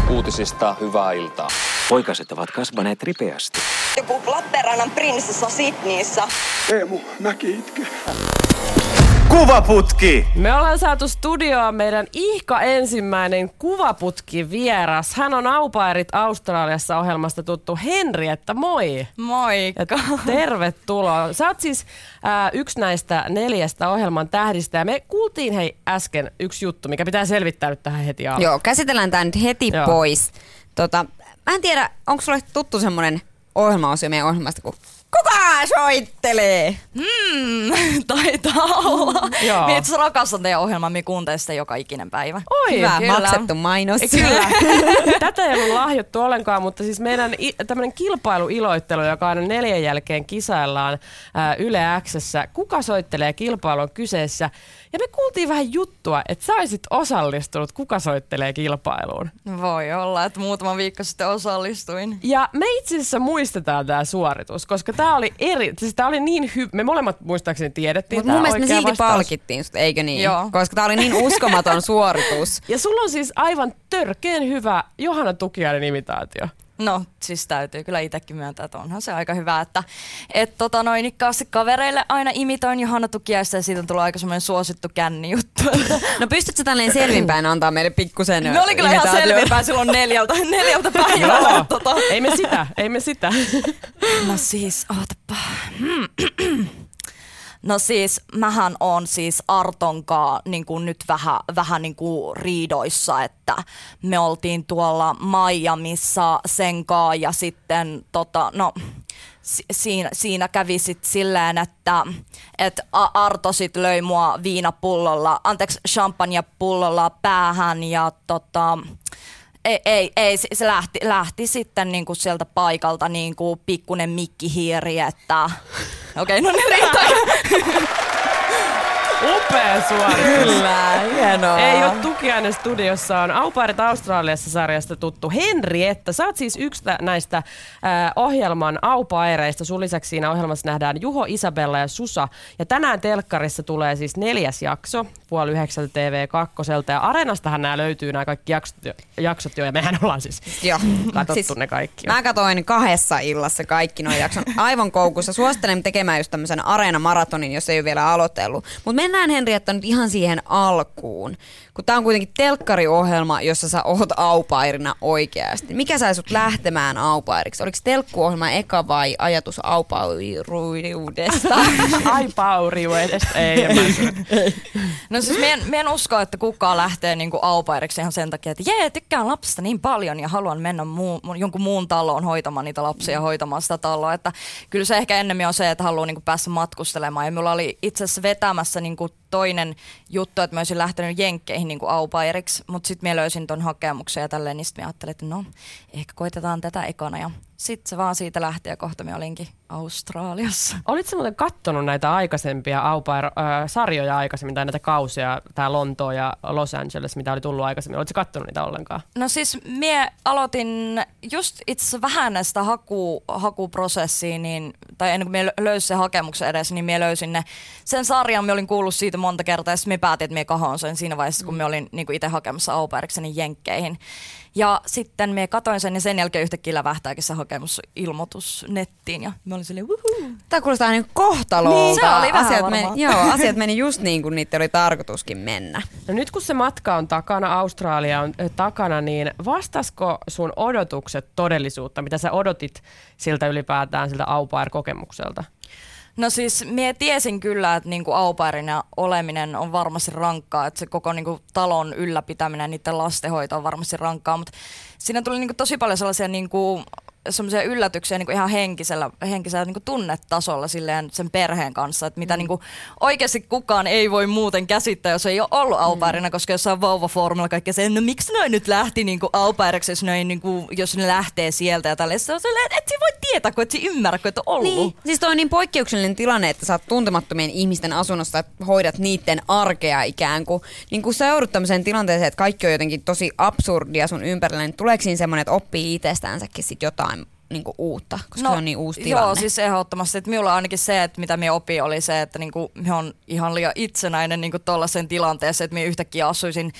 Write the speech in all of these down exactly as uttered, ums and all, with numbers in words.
uutisista hyvää iltaa. Poikaset ovat kasvaneet ripeästi. Joku Lappeenrannan prinsessa Sydneyssä. Teemu, mäki itke. Kuvaputki! Me ollaan saatu studioon meidän ihka ensimmäinen kuvaputki vieras. Hän on Au Pairit Australiassa -ohjelmasta tuttu Henrietta. Moi! Moikka! Ja tervetuloa. Sä oot siis äh, yksi näistä neljästä ohjelman tähdistä ja me kuultiin hei äsken yksi juttu, mikä pitää selvittää nyt tähän heti alkuun. Joo, käsitellään tää nyt heti Joo. pois. Tota, mä en tiedä, onko sulle tuttu semmonen ohjelmaosio meidän ohjelmasta, kun kuka soittelee? Hmm, taitaa olla. Mm, Minä itse rakastan teidän ohjelmaa, minä kuuntelen sitä joka ikinen päivä. Oi, hyvä, kyllä. maksettu mainos. Kyllä. Tätä ei ollut lahjottu ollenkaan, mutta siis meidän tämmöinen kilpailuiloittelu, joka aina neljän jälkeen kisaillaan ää, Yle X:ssä. Kuka soittelee -kilpailu on kyseessä. Ja me kuultiin vähän juttua, että sä olisit osallistunut Kuka soittelee -kilpailuun. Voi olla, että muutama viikko sitten osallistuin. Ja me itse asiassa muistetaan tämä suoritus, koska tämä oli eri, siis tämä oli niin hyvä, me molemmat muistaakseni tiedettiin. Mutta mun mielestä me silti vastaus. palkittiin sut, eikö niin? Joo. Koska tämä oli niin uskomaton suoritus. Ja sulla on siis aivan törkeen hyvä Johanna Tukiainen imitaatio. No, siis täytyy kyllä itsekin myöntää, että onhan se aika hyvä, että et, tota, noinikkaasti kavereille aina imitoin Johanna Tukiaista ja siitä on tullut aika semmoinen suosittu känni juttu. No pystytkö tälleen selvinpäin antaa meille pikkusen Me oli kyllä ihan selvinpäin silloin neljältä, neljältä päivällä. tota. Ei me sitä, ei me sitä. No siis, ootapa. No siis, mähän on siis Artonkaan niin kuin nyt vähän, vähän niin kuin riidoissa, että me oltiin tuolla Miamissa senkaa ja sitten tota, no siinä, siinä kävi sit silleen, että et Arto sit löi mua viinapullolla, anteeksi champagnepullolla päähän ja tota... Ei, ei, ei, se lähti, lähti sitten niinku sieltä paikalta niinku pikkunen mikkihiiri, että... Okei, okay, no niin riittää. Upea suoritus. Kyllä, hienoa. Ei ole Tukiainen studiossa, on Au Pairit Australiassa -sarjasta tuttu Henrietta. Sä oot siis yksi näistä äh, ohjelman Au Paireista. Sun lisäksi siinä ohjelmassa nähdään Juho, Isabella ja Susa. Ja tänään telkkarissa tulee siis neljäs jakso, puoli yhdeksältä T V kaksi. Ja Areenastahan nämä löytyy, nämä kaikki jaksot, jaksot jo. Ja mehän ollaan siis Joo. katsottu siis ne kaikki. Mä katoin kahdessa illassa kaikki nuo jakson aivan koukussa. Suosittelen tekemään just tämmöisen Areena-maratonin, jos ei ole vielä aloitellut. Mutta mennään Henrietta nyt ihan siihen alkuun, kun tää on kuitenkin telkkariohjelma, jossa sä oot Au Pairina oikeasti. Mikä sai sut lähtemään Au Pairiksi? Oliko telkkuohjelma eka vai ajatus Au Pairiudesta? Ai Pauriudesta, ei. No siis mien, mien usko, että kukaan lähtee niinku Au Pairiksi ihan sen takia, että jee, tykkään lapsista niin paljon ja haluan mennä muu, jonkun muun taloon hoitamaan niitä lapsia ja hoitamaan sitä taloa. Että kyllä se ehkä ennemmin on se, että haluaa niinku päästä matkustelemaan. Ja minulla oli itse asiassa vetämässä niinku toinen juttu, että mä olisin lähtenyt jenkkeihin niin kuin Au Pairiksi, mutta sitten mä löysin ton hakemuksen ja tälleen, niin sitten mä ajattelin, että no, ehkä koitetaan tätä ekana. Ja sitten se vaan siitä lähti ja kohta mä olinkin Australiassa. Olitko muuten kattonut näitä aikaisempia Au Pair-sarjoja aikaisemmin, tai näitä kausia, tää Lontoa ja Los Angeles, mitä oli tullut aikaisemmin? Olitko kattonut niitä ollenkaan? No siis mä aloitin just itse asiassa vähän näistä haku, hakuprosessia, niin, tai ennen kuin mä löysin sen hakemuksen edes, niin mä löysin ne. Sen sarjan mä olin kuullut siitä monta kertaa, ja sitten mä päätin, että mä kahon sen siinä vaiheessa, kun mä olin niin itse hakemassa Au Pairikseni jenkkeihin. Ja sitten me katoin sen ja sen jälkeen yhtäkkiä lävähtääkin se hakemusilmoitus nettiin ja mä olin silleen wuhuu. Tämä kuulostaa niin kohtalolta. Niin, se oli vähän asiat meni, joo, asiat meni just niin kuin niitä oli tarkoituskin mennä. No nyt kun se matka on takana, Australia on äh, takana, niin vastasko sun odotukset todellisuutta, mitä sä odotit siltä ylipäätään siltä Au Pair-kokemukselta? No siis mie tiesin kyllä, että niinku Au Pairina oleminen on varmasti rankkaa, että se koko niinku talon ylläpitäminen ja niiden lastenhoito on varmasti rankkaa, mutta siinä tuli niinku tosi paljon sellaisia niinku semmoisia yllätyksiä niinku ihan henkisellä, henkisellä niinku tunnetasolla silleen sen perheen kanssa, että mitä mm. niinku oikeasti kukaan ei voi muuten käsittää, jos ei ole ollut Au Pairina, mm. koska jossain vauvafoorumilla kaikki se, no miksi noin nyt lähti niinku Au Pairiksi, jos, niinku, jos ne lähtee sieltä ja tälleen. Se on silleen, että et sä voi tietää, kun et sä ymmärrä, kun et ole ollut. Niin. Siis toi on niin poikkeuksellinen tilanne, että sä oot tuntemattomien ihmisten asunnossa, että hoidat niiden arkea ikään kuin. Niin kun sä joudut tämmöiseen tilanteeseen, että kaikki on jotenkin tosi absurdia sun ympärillä, niin tuleeko siinä semmoinen, että oppii itsestäänsäkin sit jotain niinku uutta, koska no, se on niin uusi tilanne? Joo, siis ehdottomasti. Että minulla ainakin se, että mitä minä opin, oli se, että niinku, minä on ihan liian itsenäinen niinku tuollaisen tilanteeseen, että minä yhtäkkiä asuisin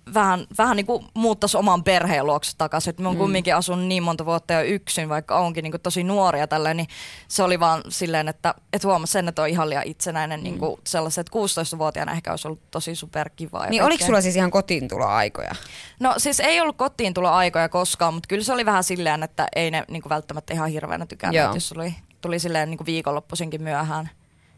vähän, vähän niin kuin muuttaisi oman perheen luokse takaisin. Mä oon mm. kumminkin asunut niin monta vuotta jo yksin, vaikka onkin niin kuin tosi nuoria tälleen, niin se oli vaan silleen, että et huomasi sen, että on ihan liian itsenäinen. Mm. Niin kuin sellaiset, että kuusitoistavuotiaana ehkä olisi ollut tosi superkivaa. Niin oliko sulla siis ihan kotiintuloaikoja? No siis ei ollut kotiintuloaikoja koskaan, mutta kyllä se oli vähän silleen, että ei ne niin kuin välttämättä ihan hirveänä tykänneet, jos tuli, tuli silleen niin kuin viikonloppuisinkin myöhään.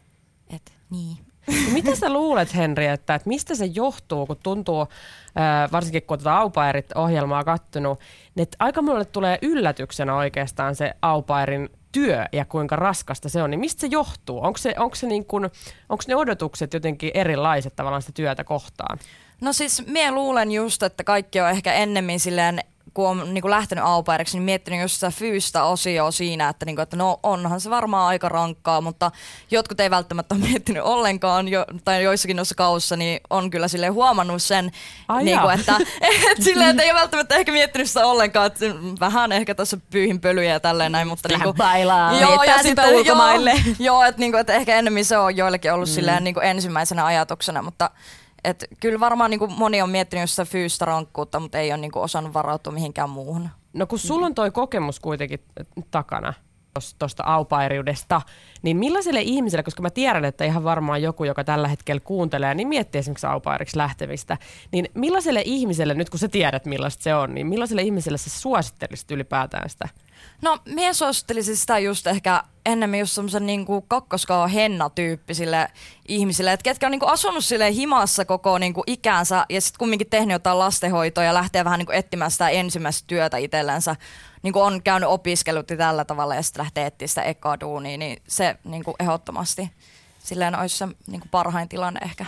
Et niin. Mitä sä luulet, Henrietta, että mistä se johtuu, kun tuntuu, äh, varsinkin kun tätä Au Pairit-ohjelmaa kattonut, niin että aika monelle tulee yllätyksenä oikeastaan se Au Pairin työ ja kuinka raskasta se on, niin mistä se johtuu? Onko se, onko se niin kuin, onko ne odotukset jotenkin erilaiset tavallaan sitä työtä kohtaan? No siis mie luulen just, että kaikki on ehkä ennemmin silleen, kun on niin kuin lähtenyt au pairiksi, niin miettinyt just sitä fyysistä osioa siinä, että, niin kuin, että no onhan se varmaan aika rankkaa, mutta jotkut ei välttämättä ole miettinyt ollenkaan, jo, tai joissakin noissa kaussa, niin on kyllä silleen huomannut sen, niin kuin, että, että, silleen, että ei ole välttämättä ehkä miettinyt sitä ollenkaan, että vähän ehkä tässä pyyhin pölyjä ja tälleen näin, mutta niin kuin, bailaa, joo, ja sitten ulkomaille. Joo, joo että, niin kuin, että ehkä enemmän se on joillekin ollut mm. silleen, niin kuin ensimmäisenä ajatuksena, mutta et kyllä varmaan niin kuin moni on miettinyt sitä fyysistä rankkuutta, mutta ei ole niin kuin osannut varautua mihinkään muuhun. No kun sulla on toi kokemus kuitenkin takana tuosta au pairiudesta, niin millaiselle ihmiselle, koska mä tiedän, että ihan varmaan joku, joka tällä hetkellä kuuntelee, niin miettii esimerkiksi au pairiksi lähtemistä, niin millaiselle ihmiselle, nyt kun sä tiedät millaista se on, niin millaiselle ihmiselle sä suosittelisit ylipäätään sitä? No, mie suosittelisin sitä just ehkä enemmän just semmoisen niinku kakkoskaon henna-tyyppisille ihmisille, että ketkä on niinku asunut silleen himassa koko niinku ikänsä ja sitten kumminkin tehnyt jotain lastenhoitoa ja lähtee vähän niinku etsimään sitä ensimmäistä työtä itsellensä. Niinku on käynyt opiskelut ja tällä tavalla ja sitten lähtee etsimään sitä ekaa duunia, niin se niinku ehdottomasti silleen olisi se niinku parhain tilanne ehkä.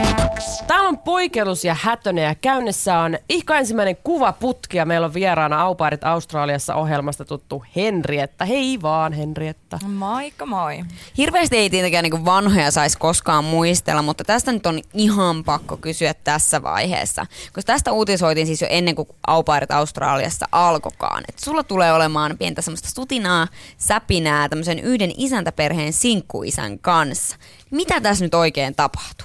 Täällä on Poikellus ja Hätönen ja käynnissä on ihka ensimmäinen kuvaputki ja meillä on vieraana Au Pairit Australiassa -ohjelmasta tuttu Henrietta. Hei vaan, Henrietta. Moikka moi. Hirveästi ei tietenkään niin vanhoja saisi koskaan muistella, mutta tästä nyt on ihan pakko kysyä tässä vaiheessa. Koska tästä uutisoitiin siis jo ennen kuin Au Pairit Australiassa alkokaan. Että sulla tulee olemaan pientä semmoista sutinaa, säpinää tämmöisen yhden isäntäperheen sinkkuisän kanssa. Mitä tässä nyt oikein tapahtuu?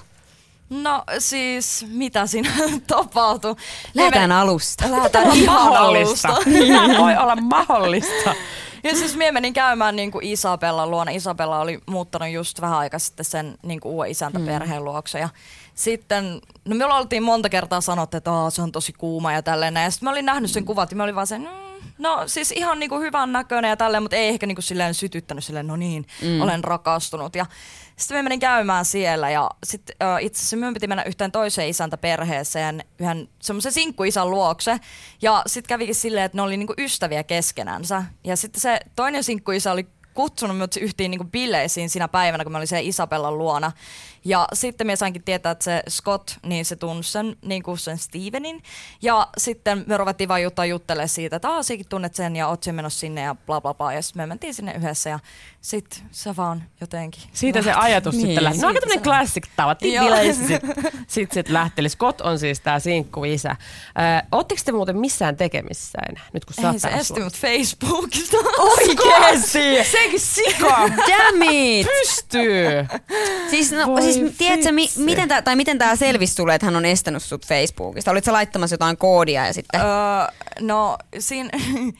No siis, mitä siinä tapahtuu? Lähdetään alusta. Lähdetään ihan alusta. Mitä voi olla mahdollista? Ja siis minä menin käymään niin kuin Isabellan luona. Isabella oli muuttanut just vähän aikaa sitten sen niin kuin uuden isäntäperheen luokse. Ja sitten, no me oltiin monta kertaa sanottu, että se on tosi kuuma ja tälleen. Ja sitten mä olin nähnyt sen kuvat ja mä olin vaan sen, mm, no siis ihan niin kuin hyvän näköinen ja tälleen, mutta ei ehkä niin kuin silleen sytyttänyt silleen, no niin, mm. olen rakastunut. Ja sitten me menin käymään siellä ja sitten uh, itse asiassa minun piti mennä yhteen toiseen isäntäperheeseen, yhden semmoisen sinkkuisän luokse. Ja sitten kävikin silleen, että ne oli niinku ystäviä keskenänsä. Ja sitten se toinen sinkkuisä oli kutsunut minut yhteen niinku bileisiin siinä päivänä, kun mä olin siellä Isabellan luona. Ja sitten me sainkin tietää, että se Scott, niin se tunsi sen, niin kuin sen Stevenin. Ja sitten me ruvettiin vaan juttaa juttelemaan siitä, että aah, sinäkin tunnet sen ja oot sen menossa sinne ja bla bla bla. Ja sitten me mentiin sinne yhdessä ja sitten se vaan jotenkin. Siitä se ajatus niin, sitten lähti. No aika tämmöinen classic tavattiin bileissä, sitten sit, sit lähti. Eli Scott on siis tää sinkkuisä. Äh, Ootteko te muuten missään tekemissä enää, nyt kun sä oot ei se esti mut Facebookista. Oikeesti! Sekin sika! Damn it! Pystyy! Siis, no, siis tiedätkö, mi- miten tää, tai miten tää selvisi sulle, että hän on estänyt sut Facebookista? Olitko sä laittamassa jotain koodia ja sitten? Öö, no, siinä,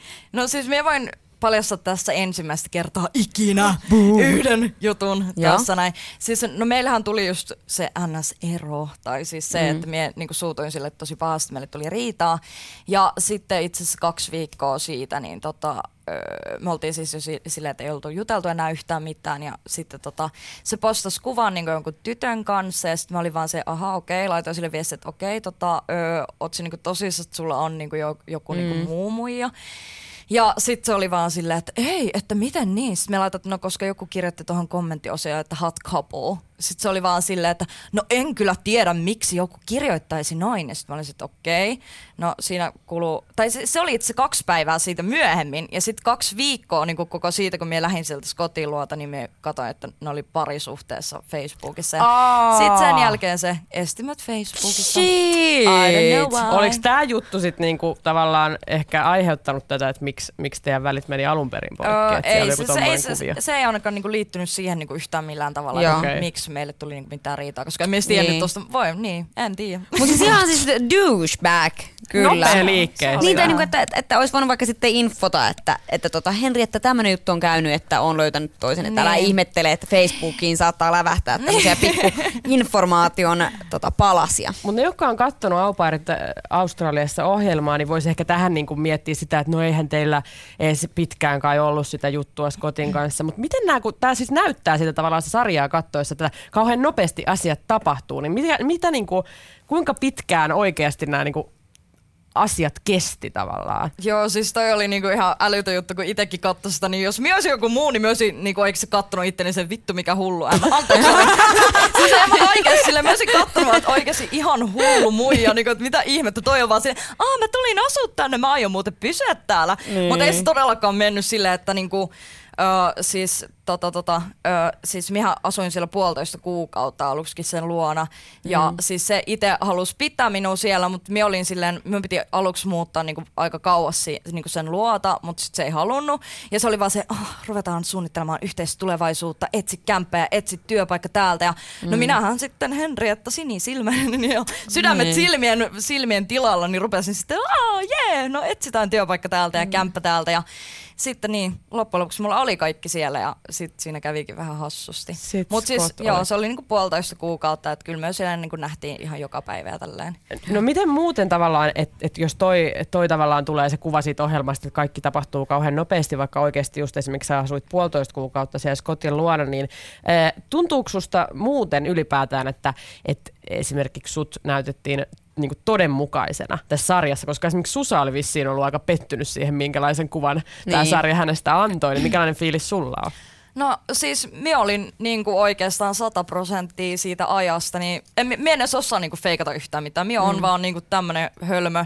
no siis minä voin paljastaa tässä ensimmäistä kertaa ikinä Boom. yhden jutun Joo. tässä näin. Siis no meillähän tuli just se N S-ero, tai siis se, mm. että minä niin suutuin sille tosi pahasti, meille tuli riitaa. Ja sitten itse asiassa kaksi viikkoa siitä, niin tota, me oltiin siis jo silleen, että ei oltu juteltu enää yhtään mitään. Ja sitten tota, se postasi kuvan niin jonkun tytön kanssa, ja sitten mä olin vaan se, aha okei, okay. Laitoin sille viestiä, että okei, okay, tota, oot se niin tosissaan, että sulla on niin joku mm. niin muu muija. Ja sitten se oli vaan silleen, että ei, että miten niin? Sitten me laitat, no koska joku kirjoitti tuohon kommenttiosioon, että hot couple. Sitten se oli vaan silleen, että no en kyllä tiedä, miksi joku kirjoittaisi noin. Ja sitten mä olin, että okei, okay. No siinä kuluu, tai se, se oli itse kaksi päivää siitä myöhemmin. Ja sitten kaksi viikkoa niin koko siitä, kun minä lähdin sieltä Scottin luota, niin minä katsoin, että ne oli parisuhteessa Facebookissa. Ja sitten sen jälkeen se estimät Facebookissa. Shit! I don't know why. Oliko tämä juttu sitten niinku tavallaan ehkä aiheuttanut tätä, että miksi, miksi teidän välit meni alun perin poikki? Öö, ei, se, se, ei, se, se ei ainakaan niinku liittynyt siihen niinku yhtään millään tavalla, okay. miksi onneksi meille tuli niinku mitään riitaa, koska en mies tiennyt Niin. tosta. Voi, niin, en tiedä. Mutta siis ihan siis douchebag, kyllä. Nopea liikkeessä. Niin, tai niinku, että, että, että olisi voinut vaikka sitten infota, että, että tota, Henri, että tämmöinen juttu on käynyt, että on löytänyt toisen. Että älä Niin. ihmettele, että Facebookiin saattaa lävähtää tämmöisiä pikku informaation tota, palasia. Mutta ne, jotka on katsonut Au Pairit äh, Australiassa ohjelmaa, niin voisi ehkä tähän niinku miettiä sitä, että no eihän teillä edes pitkään kai ollut sitä juttua Scottin kanssa. Mutta miten nämä, kun tämä siis näyttää sitä tavallaan se sarjaa katsoessa, että kauhean nopeasti asiat tapahtuu, niin mitä, mitä niinku, kuinka pitkään oikeasti nämä niinku asiat kesti tavallaan? Joo, siis toi oli niinku ihan älytön juttu, kun itekin katsoi sitä, niin jos minä olisin joku muu, niin minä olisin niinku, eikö se kattonut itteni sen vittu mikä hullu ämmä. Anteeksi. Siis en mä oikeesti silleen, mä olisin kattonut, että oikeesti ihan hullu muija, niinku, että mitä ihmettä, toi on vaan silleen, aah mä tulin asua tänne, mä aion muuten pysyä täällä. Niin. Mutta ei se todellakaan mennyt silleen, että niinku, Öö, siis, tota, tota, öö, siis minä asuin siellä puolitoista kuukautta aluksikin sen luona ja mm. siis se itse halusi pitää minua siellä, mutta minä olin silleen, minun piti aluksi muuttaa niinku aika kauas si, niinku sen luota, mutta sitten se ei halunnut ja se oli vaan se, oh, ruvetaan suunnittelemaan yhteistä tulevaisuutta, etsi kämppää, etsi työpaikka täältä ja mm. no minähän sitten Henrietta sinisilmäinen ja sydämet mm. silmien, silmien tilalla, niin rupesin sitten, aah jee, yeah, no etsitään työpaikka täältä ja mm. kämppä täältä ja sitten niin, loppujen lopuksi mulla oli kaikki siellä ja sitten siinä kävikin vähän hassusti. Mutta siis joo, se oli niinku puolitoista kuukautta, että kyllä me siellä niinku nähtiin ihan joka päivä ja tälleen. No miten muuten tavallaan, että et jos toi, toi tavallaan tulee se kuva siitä ohjelmasta, että kaikki tapahtuu kauhean nopeasti, vaikka oikeasti just esimerkiksi sä asuit puolitoista kuukautta siellä Scottin luona, niin äh, tuntuuko susta muuten ylipäätään, että et esimerkiksi sut näytettiin niin kuin todenmukaisena tässä sarjassa, koska esimerkiksi Susa oli vissiin ollut aika pettynyt siihen, minkälaisen kuvan niin. tämä sarja hänestä antoi, niin minkälainen fiilis sulla on? No siis minä olin niinku oikeastaan sata prosenttia siitä ajasta, niin en, minä en edes osaa niinku feikata yhtään mitään. Minä mm. on vaan niinku tämmönen hölmö,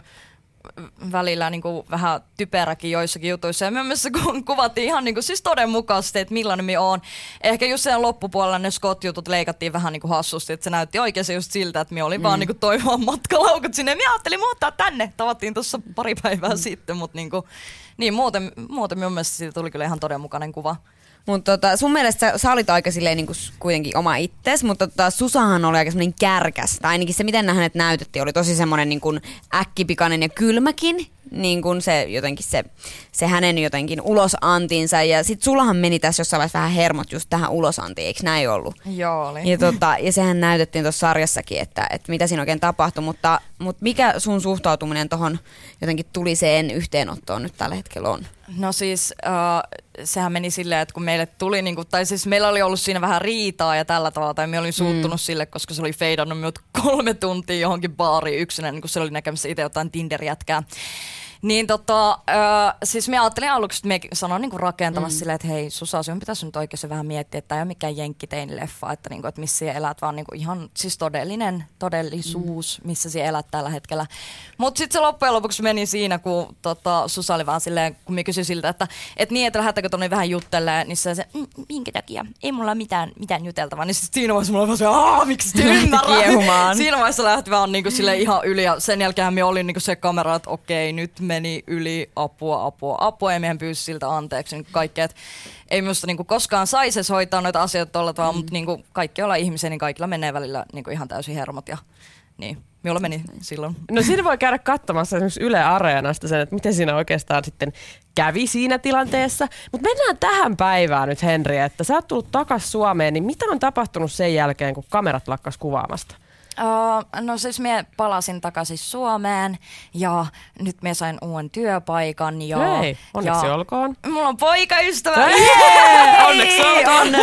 välillä niinku vähän typeräkin joissakin jutuissa. Ja mielestäni kun kuvattiin ihan niinku, siis todenmukaisesti, että millainen minä oon. Ehkä just sen loppupuolella ne Scott-jutut leikattiin vähän niinku hassusti, että se näytti oikeasti just siltä, että minä olin mm. vaan niinku toivon matkalaukut sinne. Minä ajattelin muuttaa tänne. Tavattiin tuossa pari päivää mm. sitten, mutta niinku, niin muuten, muuten minun mielestä siitä tuli kyllä ihan todenmukainen kuva. Mutta tota, sun mielestä sä, sä olit aika silleen niinku kuitenkin oma itses, mutta tota, Susahan oli aika semmoinen kärkäs. Tai ainakin se, miten hänet näytettiin, oli tosi semmoinen niinku äkkipikainen ja kylmäkin. Niin kuin se jotenkin se, se hänen jotenkin ulosantinsa. Ja sit sullahan meni tässä jossain vaiheessa vähän hermot just tähän ulosantiin, eikö näin ollut? Joo oli. Ja, tota, ja sehän näytettiin tuossa sarjassakin, että, että mitä siinä oikein tapahtui. Mutta, mutta mikä sun suhtautuminen tohon jotenkin tuliseen yhteenottoon nyt tällä hetkellä on? No siis äh, sehän meni silleen, että kun meille tuli, niinku, tai siis meillä oli ollut siinä vähän riitaa ja tällä tavalla, tai me olin suuttunut mm. sille, koska se oli feidannut minut kolme tuntia johonkin baariin yksinään, niin kun se oli näkemässä itse jotain Tinder-jätkää. Niin tota, äh, siis mä ajattelin aluksi, että me sanoin niinku rakentamassa mm. silleen, että hei Susa, sinun pitäisi nyt oikeasti vähän miettiä, että tämä ei ole mikään jenkkitein leffa, että, niinku, että missä sinä elät, vaan niinku ihan siis todellinen todellisuus, mm. missä sinä elät tällä hetkellä. Mutta sitten se loppujen lopuksi meni siinä, kun tota, Susa oli vaan silleen, kun mä kysyin siltä, että et niin, että lähdetäänkö tuonne vähän juttelemaan, niin se se, mm, minkä takia, ei mulla mitään, mitään juteltavaa. Niin sitten siinä vaiheessa mulla oli vaan se, aah, miksi te ymmärrät? Siinä vaiheessa lähti vaan niinku silleen ihan yli ja sen jälkeen me olin niinku se kamera, että okei, nyt meni yli, apua, apua, apua, ja mehän pyysi siltä anteeksi niin kaikkea, että ei minusta niin koskaan saisi edes hoitaa noita asioita tuolla tavalla, mm. mutta niin kaikki ollaan ihmisiä, niin kaikilla menee välillä niin ihan täysin hermot, ja niin, minulla meni silloin. No siinä voi käydä katsomassa esimerkiksi Yle Areenasta sen, että miten siinä oikeastaan sitten kävi siinä tilanteessa. Mutta mennään tähän päivään nyt, Henri, että sä oot tullut takaisin Suomeen, niin mitä on tapahtunut sen jälkeen, kun kamerat lakkas kuvaamasta? Uh, no siis minä palasin takaisin Suomeen ja nyt minä sain uuden työpaikan. Ja, Hei, onneksi ja olkoon. Mulla on poikaystävä. Hei, onneksi olkoon.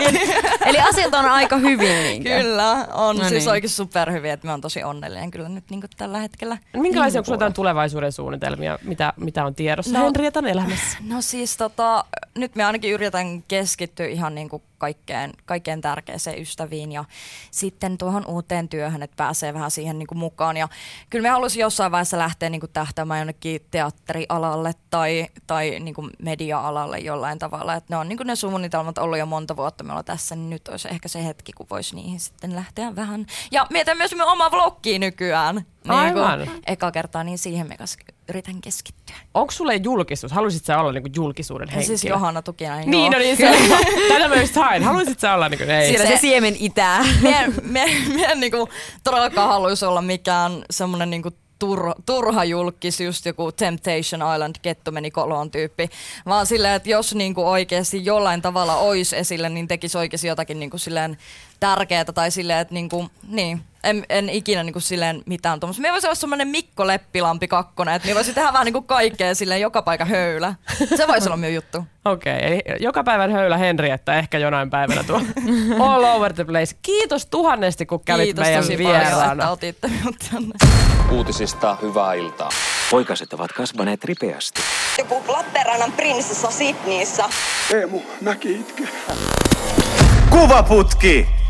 Eli asiat on aika hyvin. Niinkö? Kyllä, on no siis niin. oikein superhyviä, että minä olen tosi onnellinen kyllä nyt niin tällä hetkellä. Minkälaisia onko jotain tulevaisuuden suunnitelmia, mitä, mitä on tiedossa no, Henrietan elämässä? No siis tota, nyt minä ainakin yritän keskittyä ihan niin kuin kaikkeen, kaikkeen tärkeäseen ystäviin ja sitten tuohon uuteen työhön, että pääsee vähän siihen niin kuin mukaan. Ja kyllä me haluaisin jossain vaiheessa lähteä niin kuin tähtäämään jonnekin teatterialalle tai, tai niin kuin media-alalle jollain tavalla. Että ne on niin kuin ne suunnitelmat ollut jo monta vuotta me ollaan tässä, niin nyt olisi ehkä se hetki, kun voisi niihin sitten lähteä vähän. Ja mietän myös minun oma vloggia nykyään. Aivan. Niin eka kertaa, niin siihen me yritän keskittyä. Onko sulle julkisuus? Haluaisit sä olla niinku julkisuuden henkilö? Siis Johanna Tukinainen. Niin, no niin, se, tätä mä just hain. Haluaisit sä olla niinku, ei. Siinä se, se siemen itää. Mie, mie, mie niinku todellakaan haluaisi olla mikään semmonen niinku Turha, turha julkis, just joku Temptation Island, Kettu meni koloon -tyyppi. Vaan silleen, että jos niinku oikeasti jollain tavalla ois esille, niin tekisi oikeasti jotakin niinku silleen tärkeää tai silleen, että niinku, niin, en, en ikinä niinku silleen mitään tuommoista. Me voisi olla semmoinen Mikko Leppilampi kakkonen, että me voisi tehdä vähän niinku kaikkea silleen joka paikka höylä. Se voisi olla minun juttu. Okei, okay, eli joka päivän höylä Henrietta, ehkä jonain päivänä tuo all over the place. Kiitos tuhannesti, kun kävit Kiitos meidän tosi vieraana. paljon, että otitte minut tänne. Uutisista hyvää iltaa. Poikaset ovat kasvaneet ripeästi. Joku Lappeenrannan prinsessa Sydneyssä. Teemu näki itkeä. Kuvaputki!